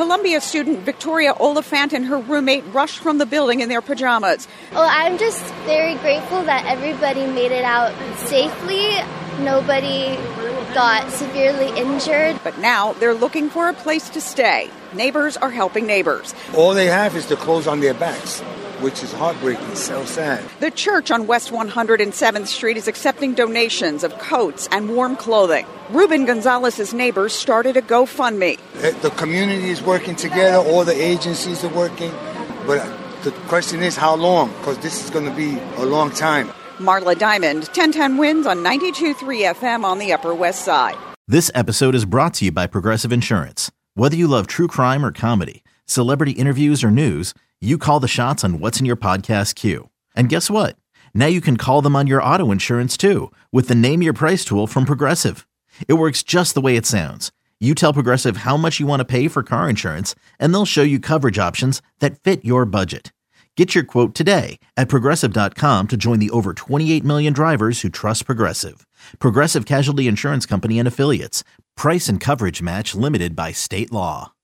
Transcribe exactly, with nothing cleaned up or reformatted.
Columbia student Victoria Oliphant and her roommate rushed from the building in their pajamas. Well, I'm just very grateful that everybody made it out safely. Nobody got severely injured. But now they're looking for a place to stay. Neighbors are helping neighbors. All they have is the clothes on their backs, which is heartbreaking, so sad. The church on West one hundred seventh Street is accepting donations of coats and warm clothing. Ruben Gonzalez's neighbors started a GoFundMe. The community is working together, all the agencies are working, but the question is how long, because this is going to be a long time. Marla Diamond, ten ten Wins on ninety-two point three F M on the Upper West Side. This episode is brought to you by Progressive Insurance. Whether you love true crime or comedy, celebrity interviews or news, you call the shots on what's in your podcast queue. And guess what? Now you can call them on your auto insurance too with the Name Your Price tool from Progressive. It works just the way it sounds. You tell Progressive how much you want to pay for car insurance, and they'll show you coverage options that fit your budget. Get your quote today at Progressive dot com to join the over twenty-eight million drivers who trust Progressive. Progressive Casualty Insurance Company and Affiliates. Price and coverage match limited by state law.